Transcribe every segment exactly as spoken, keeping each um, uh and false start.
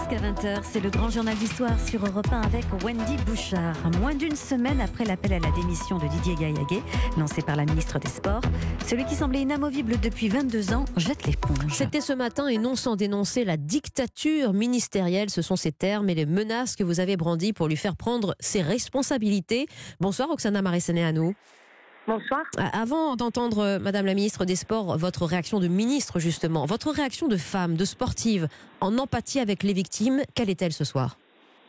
Jusqu'à vingt heures, c'est le grand journal d'histoire sur Europe un avec Wendy Bouchard. Moins d'une semaine après l'appel à la démission de Didier Gaillaguet, lancé par la ministre des Sports, celui qui semblait inamovible depuis vingt-deux ans jette l'éponge. C'était ce matin et non sans dénoncer la dictature ministérielle, ce sont ces termes et les menaces que vous avez brandies pour lui faire prendre ses responsabilités. Bonsoir Roxana Maracineanu. Bonsoir. Avant d'entendre euh, Madame la ministre des Sports, votre réaction de ministre justement, votre réaction de femme, de sportive, en empathie avec les victimes, quelle est-elle ce soir ?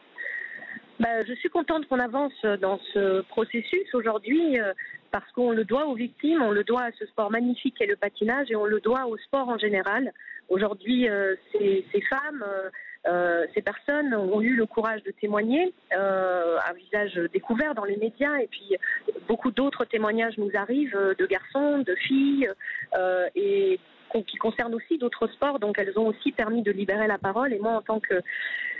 Bah, je suis contente qu'on avance dans ce processus aujourd'hui euh, parce qu'on le doit aux victimes, on le doit à ce sport magnifique qu'est le patinage et on le doit au sport en général. Aujourd'hui, euh, ces, ces femmes, euh, euh, ces personnes ont eu le courage de témoigner euh, à visage découvert dans les médias et puis beaucoup d'autres témoignages nous arrivent euh, de garçons, de filles euh, et qui concernent aussi d'autres sports. Donc elles ont aussi permis de libérer la parole et moi en tant que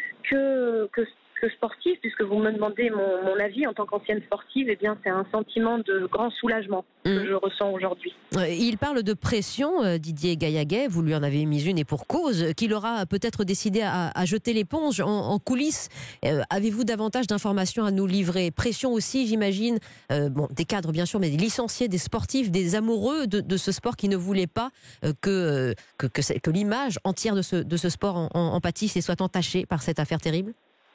que, que que sportive, puisque vous me demandez mon, mon avis en tant qu'ancienne sportive, eh bien c'est un sentiment de grand soulagement que mmh. je ressens aujourd'hui. Il parle de pression, Didier Gaillaguet, vous lui en avez mis une et pour cause, qu'il aura peut-être décidé à, à jeter l'éponge en, en coulisses. Euh, avez-vous davantage d'informations à nous livrer ? Pression aussi, j'imagine, euh, bon, des cadres bien sûr, mais des licenciés, des sportifs, des amoureux de, de ce sport qui ne voulaient pas euh, que, que, que, que l'image entière de ce, de ce sport en, en, en pâtisse et soit entachée par cette affaire terrible ?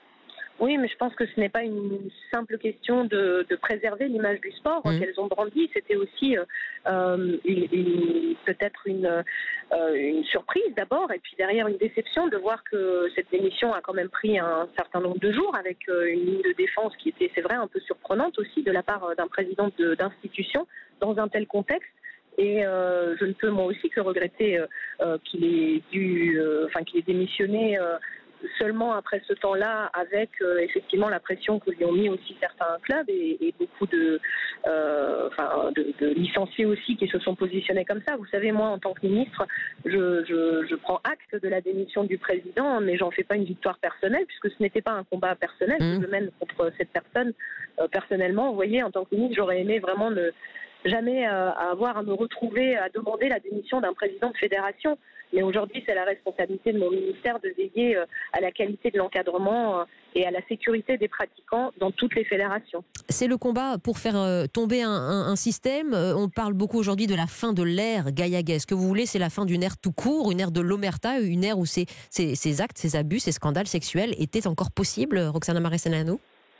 Oui, mais je pense que ce n'est pas une simple question de, de préserver l'image du sport mmh. qu'elles ont brandi. C'était aussi euh, une, une, peut-être une, euh, une surprise d'abord, et puis derrière une déception de voir que cette démission a quand même pris un certain nombre de jours avec euh, une ligne de défense qui était, c'est vrai, un peu surprenante aussi de la part d'un président de, d'institution dans un tel contexte. Et euh, je ne peux moi aussi que regretter euh, qu'il ait dû, euh, enfin qu'il ait démissionné. Euh, seulement après ce temps-là, avec euh, effectivement la pression que lui ont mis aussi certains clubs et, et beaucoup de, euh, enfin, de, de licenciés aussi qui se sont positionnés comme ça. Vous savez, moi, en tant que ministre, je, je, je prends acte de la démission du président, mais j'en fais pas une victoire personnelle, puisque ce n'était pas un combat personnel mmh. que je mène contre cette personne euh, personnellement. Vous voyez, en tant que ministre, j'aurais aimé vraiment ne jamais euh, avoir à me retrouver à demander la démission d'un président de fédération. Mais aujourd'hui, c'est la responsabilité de mon ministère de veiller euh, à la qualité de l'encadrement euh, et à la sécurité des pratiquants dans toutes les fédérations. C'est le combat pour faire euh, tomber un, un, un système. Euh, on parle beaucoup aujourd'hui de la fin de l'ère Gaillaguet. Ce que vous voulez, c'est la fin d'une ère tout court, une ère de l'omerta, une ère où ces, ces, ces actes, ces abus, ces scandales sexuels étaient encore possibles, Roxana Maracineanu ?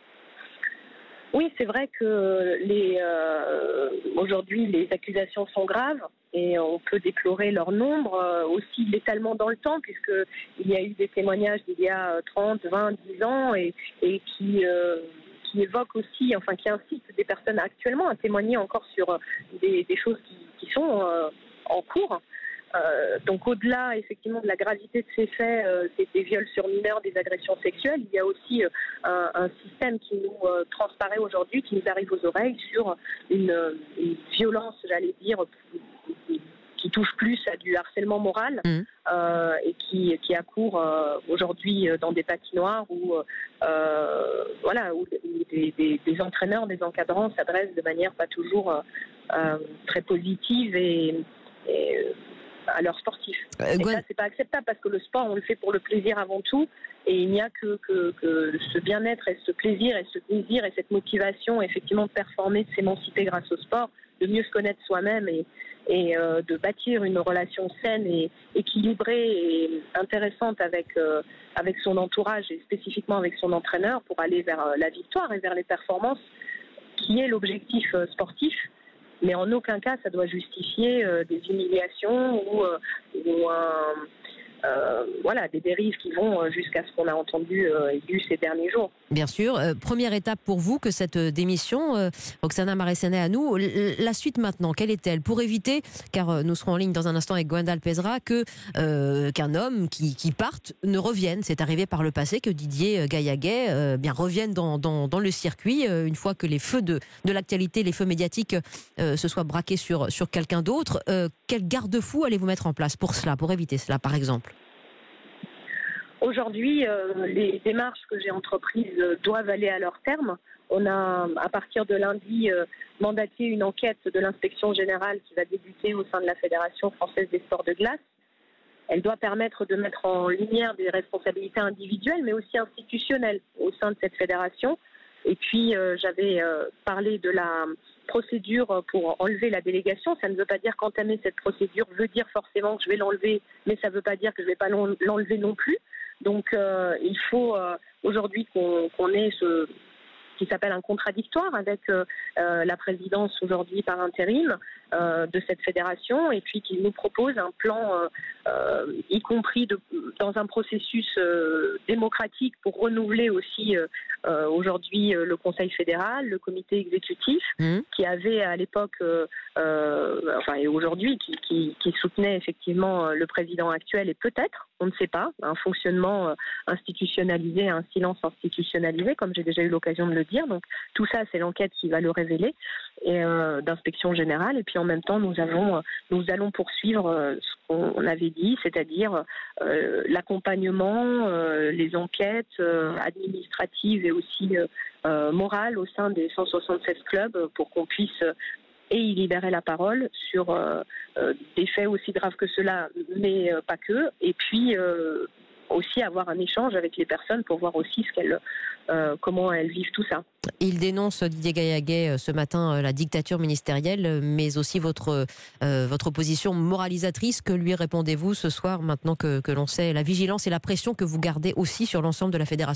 Oui, c'est vrai que les, euh, aujourd'hui, les accusations sont graves et on peut déplorer leur nombre, euh, aussi l'étalement dans le temps, puisqu'il y a eu des témoignages d'il y a trente, vingt, dix ans et, et qui, euh, qui évoquent aussi, enfin qui incitent des personnes actuellement à témoigner encore sur des, des choses qui, qui sont euh, en cours. Euh, donc au-delà effectivement de la gravité de ces faits, euh, c'est des viols sur mineurs, des agressions sexuelles, il y a aussi euh, un, un système qui nous euh, transparaît aujourd'hui, qui nous arrive aux oreilles sur une, une violence, j'allais dire, qui, qui touche plus à du harcèlement moral mmh. euh, et qui, qui accourt euh, aujourd'hui dans des patinoires où, euh, voilà, où des, des, des entraîneurs, des encadrants s'adressent de manière pas toujours euh, très positive et, et à leurs sportifs. Euh, et ça, c'est pas acceptable parce que le sport, on le fait pour le plaisir avant tout et il n'y a que, que, que ce bien-être et ce plaisir et ce désir et cette motivation effectivement de performer, de s'émanciper grâce au sport, de mieux se connaître soi-même et, et euh, de bâtir une relation saine et équilibrée et intéressante avec, euh, avec son entourage et spécifiquement avec son entraîneur pour aller vers la victoire et vers les performances qui est l'objectif euh, sportif. Mais en aucun cas, ça doit justifier euh, des humiliations ou, euh, ou un, euh, voilà, des dérives qui vont jusqu'à ce qu'on a entendu euh, et vu ces derniers jours. Bien sûr. Euh, première étape pour vous que cette démission, euh, Roxana Maracineanu, la suite maintenant, quelle est-elle ? Pour éviter, car euh, nous serons en ligne dans un instant avec Gwendal Pesra, que, euh, qu'un homme qui, qui parte ne revienne. C'est arrivé par le passé que Didier Gaillaguet euh, bien, revienne dans, dans, dans le circuit euh, une fois que les feux de, de l'actualité, les feux médiatiques euh, se soient braqués sur, sur quelqu'un d'autre. Euh, quel garde-fou allez-vous mettre en place pour cela, pour éviter cela, par exemple ? Aujourd'hui, euh, les démarches que j'ai entreprises euh, doivent aller à leur terme. On a, à partir de lundi, euh, mandaté une enquête de l'inspection générale qui va débuter au sein de la Fédération française des sports de glace. elle doit permettre de mettre en lumière des responsabilités individuelles, mais aussi institutionnelles au sein de cette fédération. Et puis, euh, j'avais euh, parlé de la procédure pour enlever la délégation. Ça ne veut pas dire qu'entamer cette procédure veut dire forcément que je vais l'enlever, mais ça ne veut pas dire que je ne vais pas l'enlever non plus. Donc, euh, il faut euh, aujourd'hui qu'on qu'on ait ce qui s'appelle un contradictoire avec euh, euh, la présidence aujourd'hui par intérim euh, de cette fédération, et puis qui nous propose un plan, euh, euh, y compris de, dans un processus euh, démocratique pour renouveler aussi euh, euh, aujourd'hui euh, le Conseil fédéral, le comité exécutif, mmh. qui avait à l'époque, euh, euh, enfin et aujourd'hui, qui, qui, qui soutenait effectivement le président actuel, et peut-être, on ne sait pas, un fonctionnement euh, institutionnalisé, un silence institutionnalisé, comme j'ai déjà eu l'occasion de le dire. Donc tout ça, c'est l'enquête qui va le révéler, et euh, d'inspection générale. Et puis en même temps, nous avons, nous allons poursuivre euh, ce qu'on avait dit, c'est-à-dire euh, l'accompagnement, euh, les enquêtes euh, administratives et aussi euh, euh, morales au sein des cent soixante-seize clubs pour qu'on puisse euh, et y libérer la parole sur euh, euh, des faits aussi graves que cela, mais euh, pas que. Et puis euh, aussi avoir un échange avec les personnes pour voir aussi ce qu'elles, euh, comment elles vivent tout ça. Il dénonce, Didier Gaillaguet, ce matin, la dictature ministérielle, mais aussi votre, euh, votre position moralisatrice. Que lui répondez-vous ce soir, maintenant que, que l'on sait la vigilance et la pression que vous gardez aussi sur l'ensemble de la fédération ?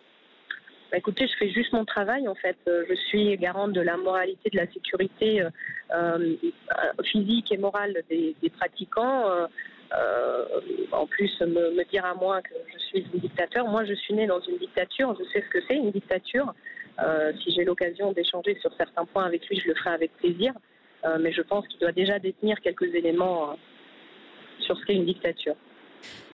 Bah écoutez, je fais juste mon travail en fait. Je suis garante de la moralité, de la sécurité euh, physique et morale des, des pratiquants. Euh, euh, en plus, me, me dire à moi que je suis une dictateur. Moi, je suis née dans une dictature. Je sais ce que c'est une dictature. Euh, si j'ai l'occasion d'échanger sur certains points avec lui, je le ferai avec plaisir. Euh, mais je pense qu'il doit déjà détenir quelques éléments euh, sur ce qu'est une dictature.